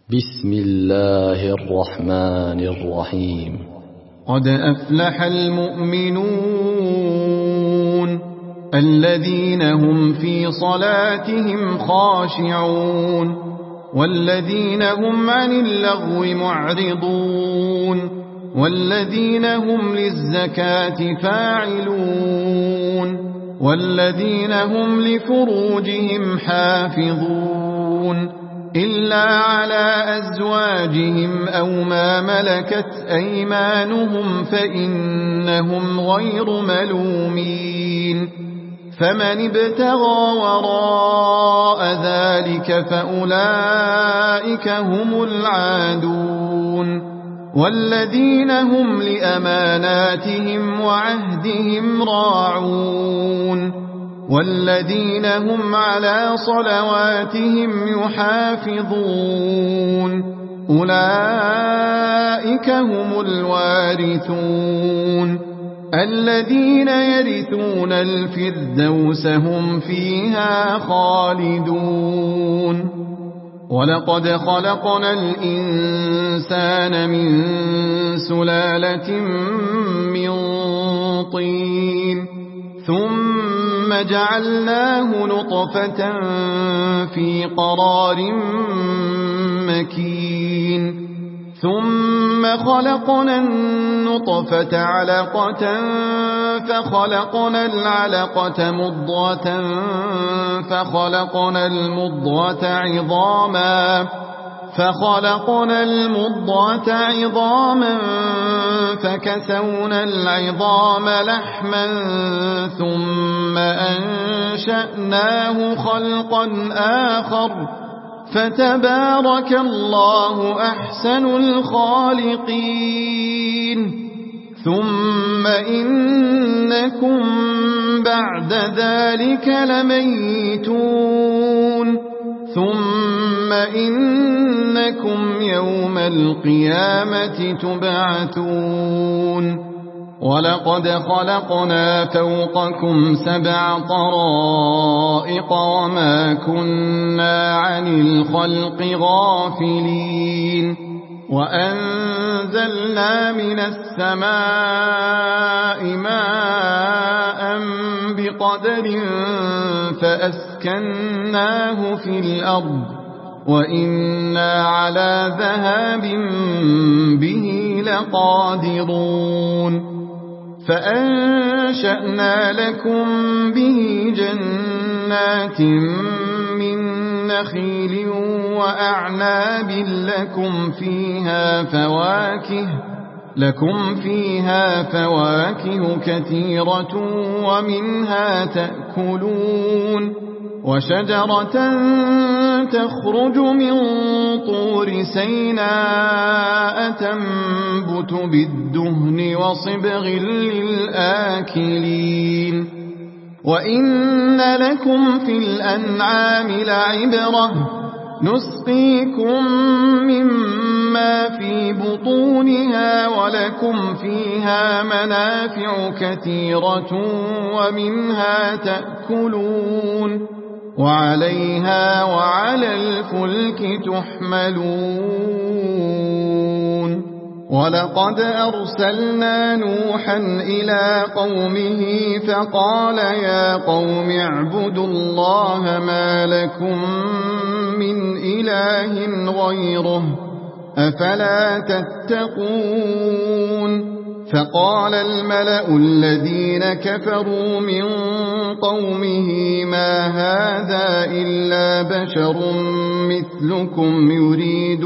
بسم الله الرحمن الرحيم. قد أفلح المؤمنون الذين هم في صلاتهم خاشعون والذين هم عن اللغو معرضون والذين هم للزكاة فاعلون والذين هم لفروجهم حافظون إلا على أزواجهم أو ما ملكت أيمانهم فإنهم غير ملومين. فمن ابتغى وراء ذلك فأولئك هم العادون والذين هم لأماناتهم وعهدهم راعون والذين هم على صلواتهم يحافظون أولئك هم الوارثون الذين يرثون الفردوس هم فيها خالدون. ولقد خلقنا الإنسان من سلالة من طين ثم جعلناه نطفة في قرار مكين ثم خلقنا النطفة علقة فخلقنا العلقة مضغة فخلقنا المضغة عظاما فكسونا العظام لحما ثم أنشأناه خلقا آخر فتبارك الله أحسن الخالقين. ثم إنكم بعد ذلك لميتون ثم إنكم يوم القيامة تبعثون. ولقد خلقنا فوقكم 7 طرائق وما كنا عن الخلق غافلين وأنزلنا من السماء ماء بقدر فأسكناه في الأرض وإنا على ذهاب به لقادرون. فأنشأنا لكم به جنات من نخيل وأعناب لكم فيها فواكه كثيرة ومنها تأكلون وشجرة تخرج من طور سيناء تنبت بالدهن وصبغ للآكلين. وإن لكم في الأنعام لعبرة نسقيكم مما في بطونها ولكم فيها منافع كثيرة ومنها تأكلون وعليها وعلى الفلك تحملون. ولقد أرسلنا نوحا إلى قومه فقال يا قوم اعبدوا الله ما لكم من إله غيره أفلا تتقون. فقال الملأ الذين كفروا من قومه ما هذا إلا بشر مثلكم يريد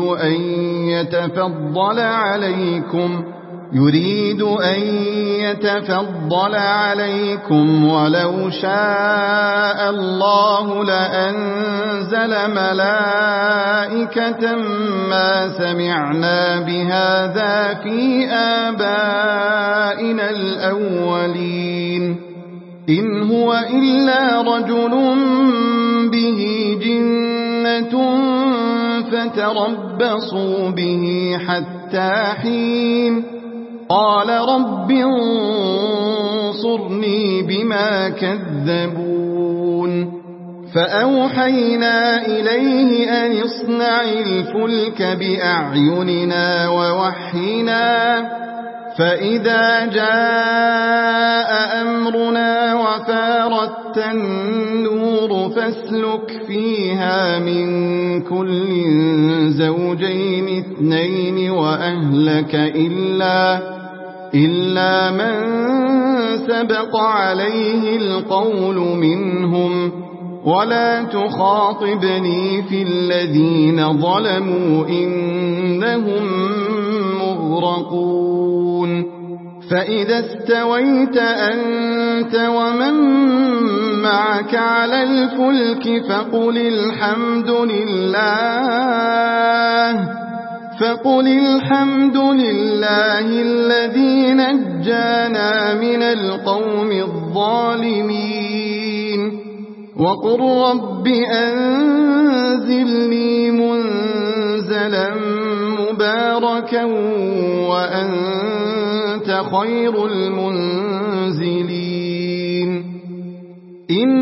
أن يتفضل عليكم ولو شاء الله لأنزل ملائكة ما سمعنا بهذا في آبائنا الأولين إن هو إلا رجل به جنة فتربصوا به حتى حين. قال رب انصرني بما كذبون. فأوحينا إليه أن اصنع الفلك بأعيننا ووحينا فإذا جاء أمرنا وفارت النور فاسلك فيها من كل زوجين اثنين وأهلك إلا من سبق عليه القول منهم ولا تخاطبني في الذين ظلموا إنهم مغرقون فإذا استويت أنت ومن معك على الفلك فقل الحمد لله الذي نجانا من القوم الظالمين وقل رب أنزلني منزلا مباركا وأنت خير المنزلين إن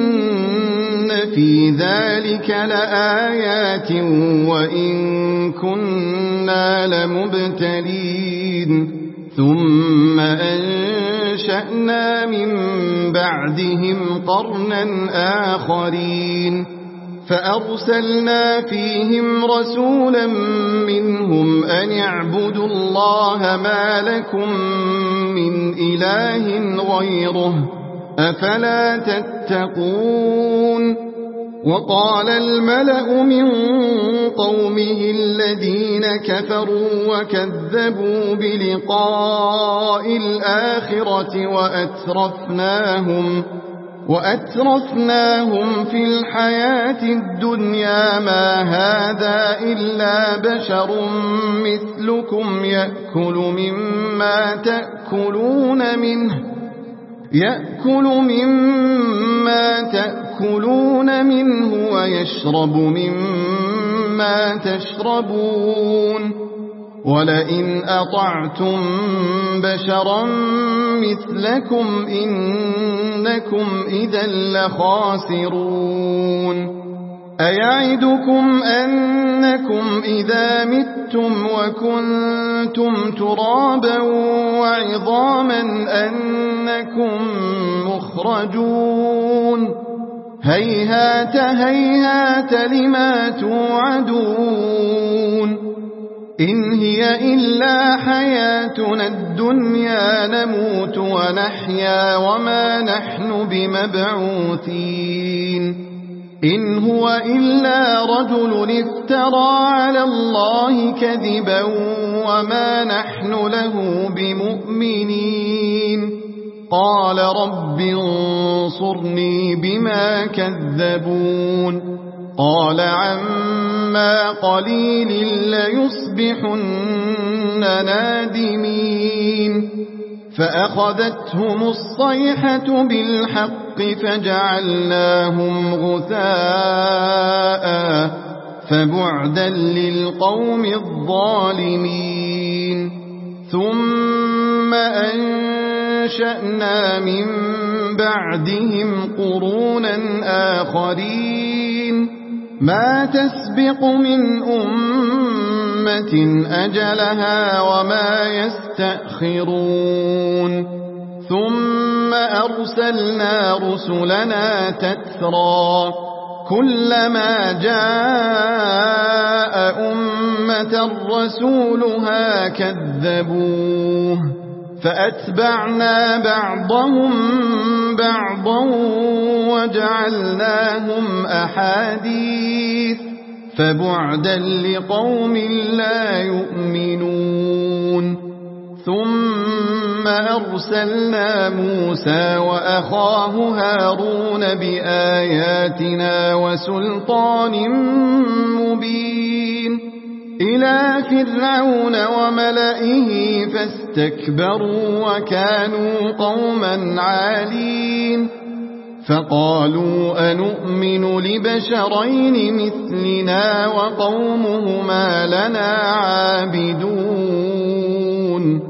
في ذلك لآيات وإن كنا لمبتلين ثم أنشأنا من بعدهم قرنا آخرين فأرسلنا فيهم رسولا منهم أن اعبدوا الله ما لكم من إله غيره أفلا تتقون وقال الملأ من قومه الذين كفروا وكذبوا بلقاء الآخرة وأترفناهم في الحياة الدنيا ما هذا إلا بشر مثلكم يأكل مما تأكلون منه ويشرب مما تشربون ولئن أطعتم بشرا مثلكم إنكم إذا لخاسرون أيعدكم أنكم إذا متم وكنتم ترابا وعظاما أنكم مخرجون هيهات هيهات لما توعدون إن هي إلا حياتنا الدنيا نموت ونحيا وما نحن بمبعوثين إن هو إلا رجل افترى على الله كذبا وما نحن له بمؤمنين قال رب انصرني بما كذبون قال عما قليل ليصبحن نادمين فأخذتهم الصيحة بالحق فجعلناهم غثاء فبعدا للقوم الظالمين ثم أنشأنا من بعدهم قرونا آخرين ما تسبق من أمة أجلها وما يستأخرون ثم أرسلنا رسلنا تترى كلما جاء أمة رسولها كذبوه فأتبعنا بعضهم بعضا وجعلناهم أحاديث فبعدا لقوم لا يؤمنون ثم أرسلنا موسى وأخاه هارون بآياتنا وسلطان مبين إلى فرعون وملئه فاستكبروا وكانوا قوما عالين فقالوا أنؤمن لبشرين مثلنا وقومهما لنا عابدون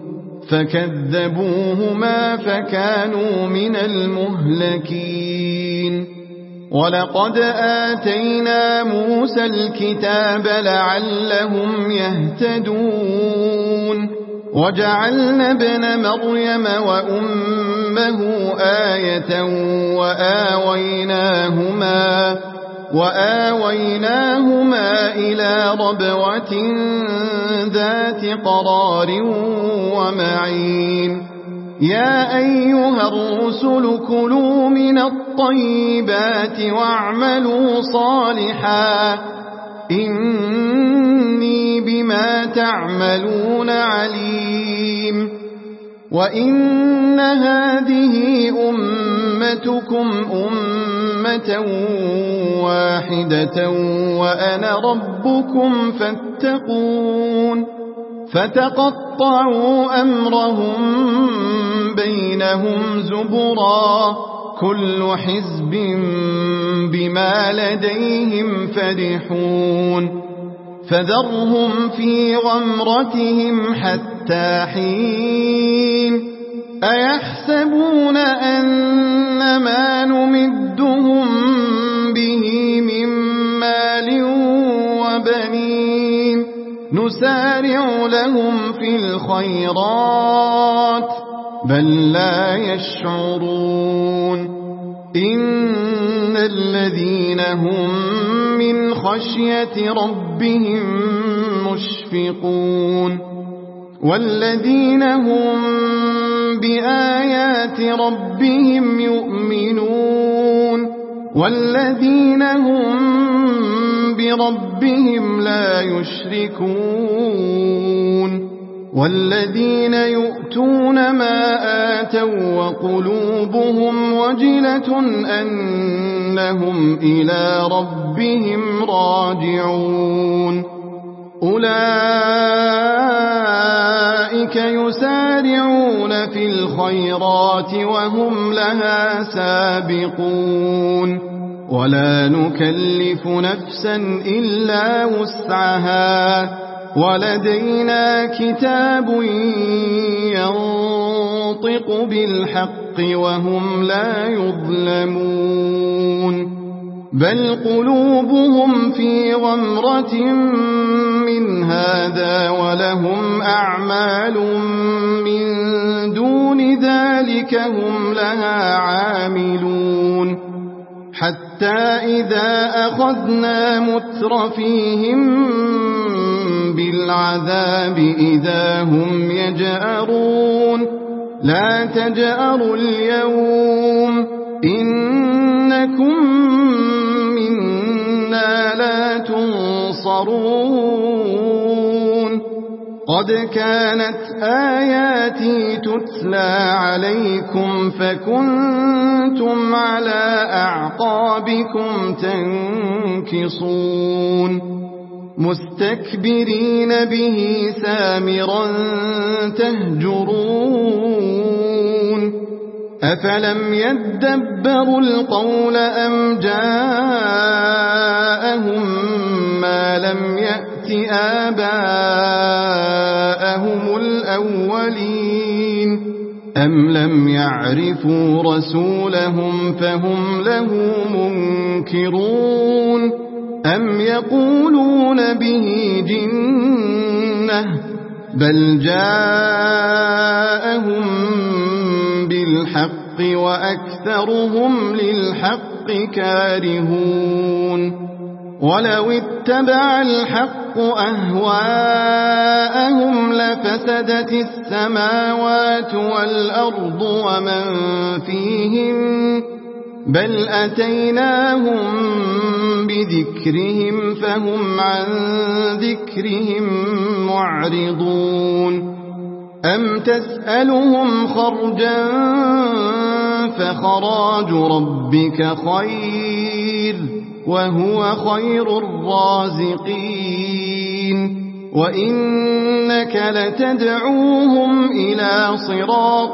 فكذبوهما فكانوا من المهلكين ولقد آتينا موسى الكتاب لعلهم يهتدون وجعلنا ابن مريم وأمه آية وآويناهما إلى ربوة ذات قرار ومعين يا أيها الرسل كلوا من الطيبات واعملوا صالحا إني بما تعملون عليم وإن هذه أمتكم أمة واحدة وأنا ربكم فاتقون فتقطعوا أمرهم بينهم زبرا كل حزب بما لديهم فرحون فذرهم في غمرتهم حتى حين أيحسبون أن ما نمدهم به من مال وبنين نسارع لهم في الخيرات بل لا يشعرون إن الذين هم من خشية ربهم مشفقون والذين هم بآيات ربهم يؤمنون والذين هم بربهم لا يشركون والذين يؤتون ما آتوا وقلوبهم وجلة أنهم إلى ربهم راجعون أولئك يسارعون في الخيرات وهم لها سابقون ولا نكلف نفسا إلا وسعها ولدينا كتاب ينطق بالحق وهم لا يظلمون بل قلوبهم في غمرة من هذا ولهم أعمال من دون ذلك هم لها عاملون حتى إذا أخذنا مترفيهم بالعذاب إذا هم يجأرون لا تجأروا اليوم إنكم منا لا تنصرون قد كانت آياتي تتلى عليكم فكنتم على أعقابكم تنكصون مستكبرين به سامرا تهجرون أفلم يدبروا القول أم جاءهم ما لم يأت آباءهم الأولين أم لم يعرفوا رسولهم فهم له منكرون أم يقولون به جنة بل جاءهم بالحق وأكثرهم للحق كارهون ولو اتبع الحق أهواءهم لفسدت السماوات والأرض ومن فيهن بل أتيناهم بذكرهم فهم عن ذكرهم معرضون أم تسألهم خرجا فخراج ربك خير وهو خير الرازقين وإنك لتدعوهم إلى صراط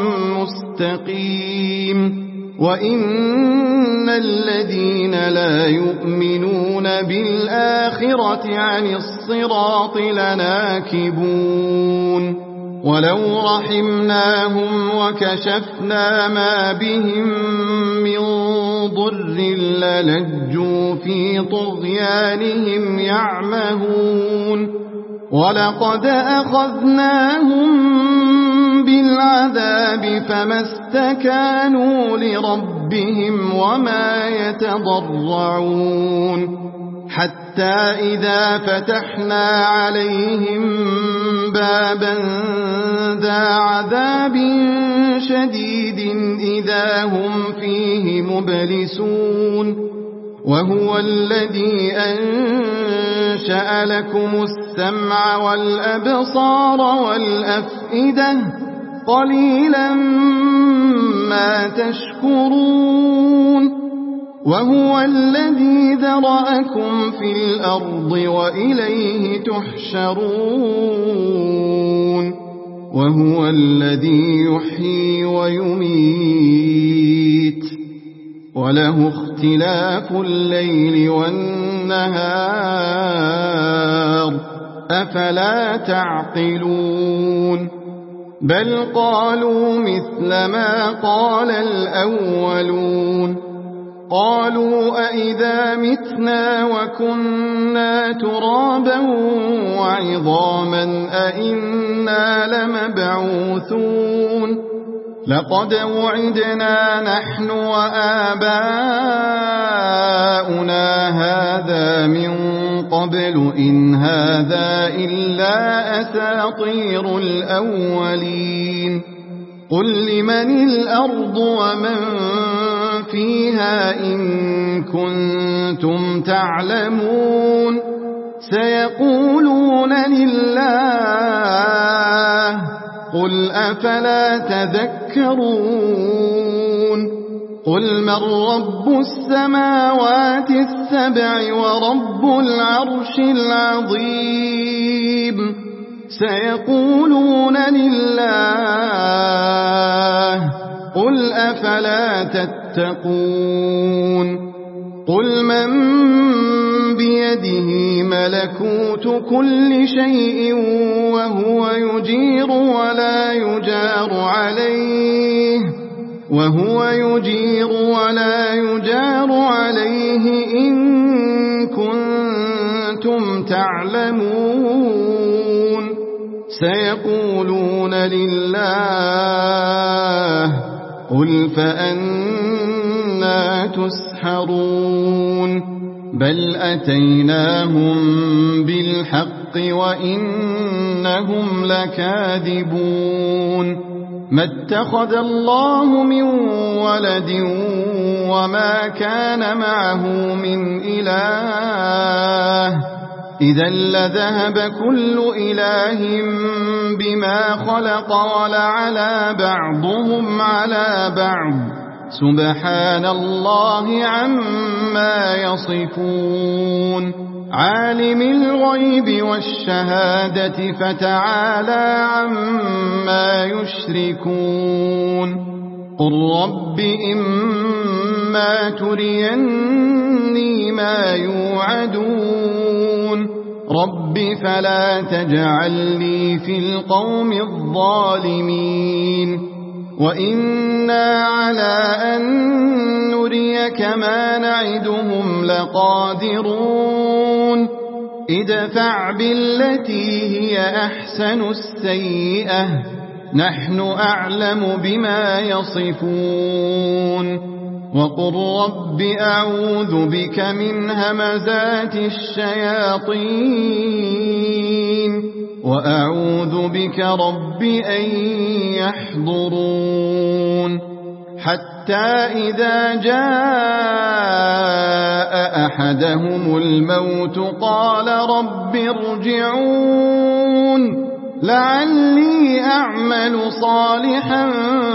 مستقيم وإن الذين لا يؤمنون بالآخرة عن الصراط لناكبون ولو رحمناهم وكشفنا ما بهم من ضر للجوا في طغيانهم يعمهون ولقد أخذناهم بالعذاب فما استكانوا لربهم وما يتضرعون حتى إذا فتحنا عليهم بابا ذا عذاب شديد إذا هم فيه مبلسون وهو الذي أنشأ لكم السمع والأبصار والأفئدة قليلا ما تشكرون وهو الذي ذرأكم في الأرض وإليه تحشرون وهو الذي يحيي ويميت وله اختلاف الليل والنهار أفلا تعقلون بل قالوا مثل ما قال الأولون قالوا أئذا متنا وكنا ترابا وعظاما أئنا لمبعوثون لقد وعدنا نحن وآباؤنا هذا من قبل إن هذا إلا أساطير الأولين قل لمن الأرض ومن فيها إن كنتم تعلمون سيقولون لله قل أفلا تذكرون قل من رب السماوات السبع ورب العرش العظيم سيقولون لله قل أفلا تتقون قل من بيده ملكوت كل شيء وهو يجير ولا يجار عليه إن كنتم تعلمون سيقولون لله قل فأنا تسحرون بل أتيناهم بالحق وإنهم لكاذبون ما اتخذ الله من ولد وما كان معه من إله إذا لذهب كل إله بما خلق ولعلى بعضهم على بعض سبحان الله عما يصفون عالم الغيب والشهادة فتعالى عما يشركون قل رب إما تريني ما يوعدون رب فلا تجعلني في القوم الظالمين وإنا على أن نريك ما نعدهم لقادرون ادفع بالتي هي أحسن السيئة نحن أعلم بما يصفون وقل رب أعوذ بك من همزات الشياطين وأعوذ بك رب أن يحضرون حتى إذا جاء أحدهم الموت قال رب ارجعون لعلي أعمل صالحا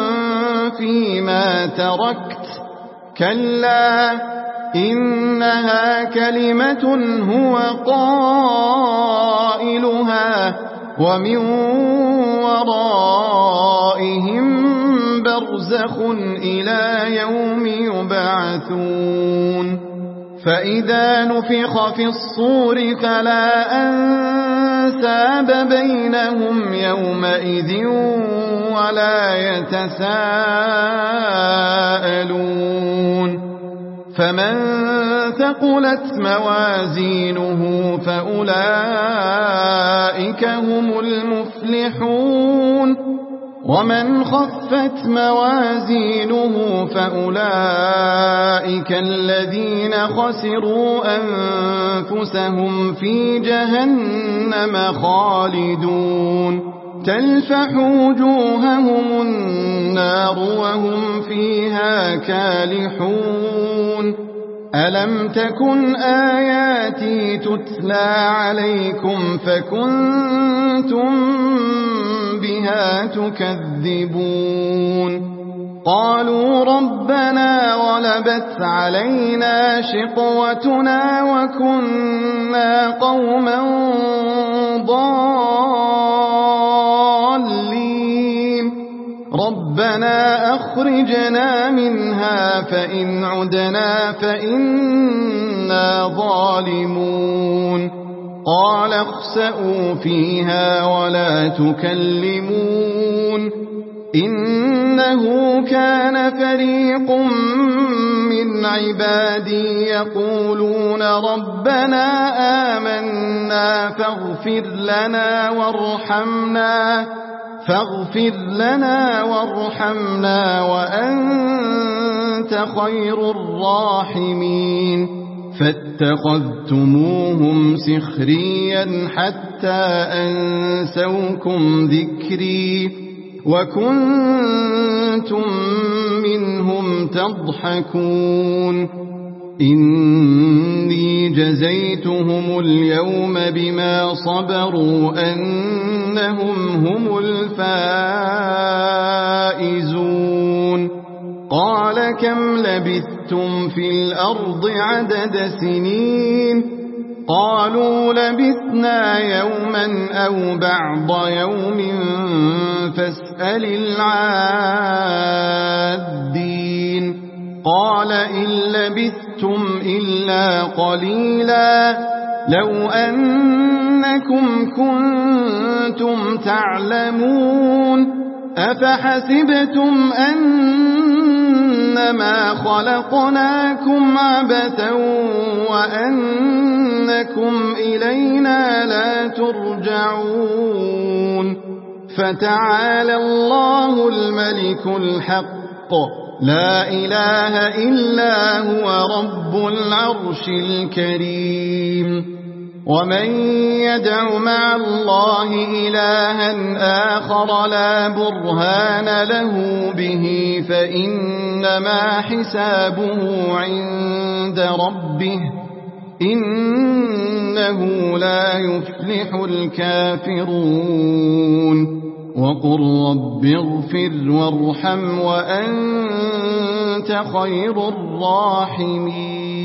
فيما تركت كلا إنها كلمة هو قائلها ومن ورائهم برزخ إلى يوم يبعثون فإذا نفخ في الصور فلا أنساب حساب بينهم يومئذ ولا يتساءلون فمن ثقلت موازينه فأولئك هم المفلحون ومن خفت موازينه فأولئك الذين خسروا أنفسهم في جهنم خالدون تلفح وجوههم النار وهم فيها كالحون ألم تكن آياتي تتلى عليكم فكنتم بها تكذبون قالوا ربنا غلبت علينا شقوتنا وكنا قوما ضالين ربنا أخرجنا منها فإن عدنا فإنا ظالمون قال اخسئوا فيها ولا تكلمون إنه كان فريق من عبادي يقولون ربنا آمنا فاغفر لنا وارحمنا وأنت خير الراحمين فاتخذتموهم سخريا حتى أنسوكم ذكري وكنتم منهم تضحكون إني جزيتهم اليوم بما صبروا أنهم هم الفائزون قال كم لبثتم في الأرض عدد سنين قالوا لبثنا يوما أو بعض يوم فاسأل العادين قال إن لبثتم إلا قليلا لو أنكم كنتم تعلمون أفحسبتم أنما خلقناكم عبثا وأنكم إلينا لا ترجعون فتعالى الله الملك الحق لا إله إلا هو رب العرش الكريم ومن يدع مع الله إلها آخر لا برهان له به فإنما حسابه عند ربه إنه لا يفلح الكافرون وقل رب اغفر وارحم وأنت خير الراحمين